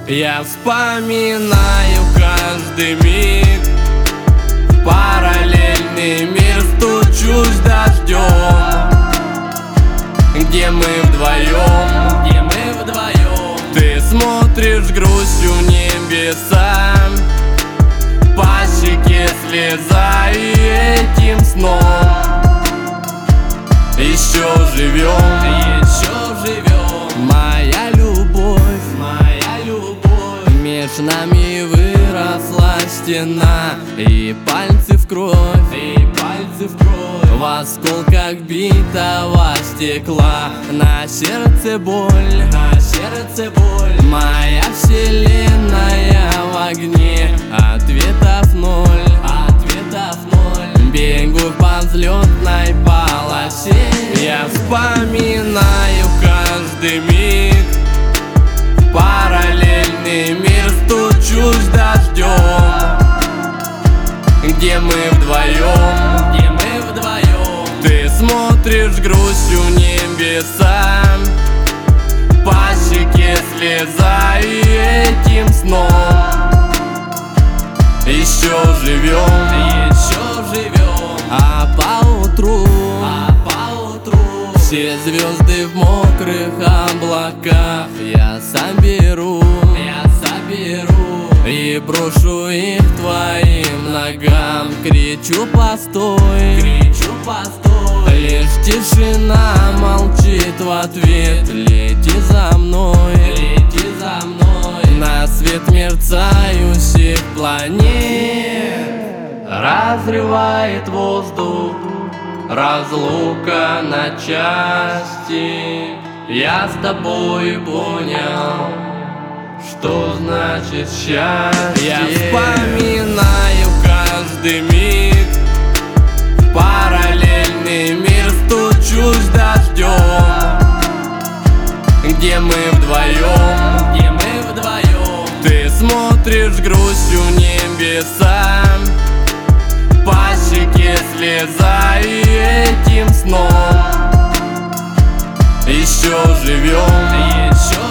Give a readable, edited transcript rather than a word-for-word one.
Я вспоминаю каждый миг, в параллельный мир стучусь дождем, где мы вдвоем, Ты смотришь грустью в небеса, по щеке слеза, и этим сном еще живем, Моя любовь, меж нами выросла стена, и пальцы в кровь, в осколках битого стекла. На сердце боль, моя вселенная в огне. Ответов ноль, бегу по взлетной полосе. Я вспоминаю каждый миг, в параллельный мир стучусь дождем, где мы вдвоем, Ты смотришь грустью в небеса, по щеке слеза, и этим сном еще живем, А поутру все звезды в мокрых облаках я соберу и брошу их твоим ногам. Кричу постой, лишь тишина молчит в ответ. Лети за мной, на свет мерцающих планет. Разрывает воздух разлука на части. Я с тобой понял, что значит счастье. Я вспоминаю каждый миг, в параллельный мир стучусь дождем, где мы вдвоем, Ты смотришь грустью в небеса, по щеке слеза, и этим сном еще живем,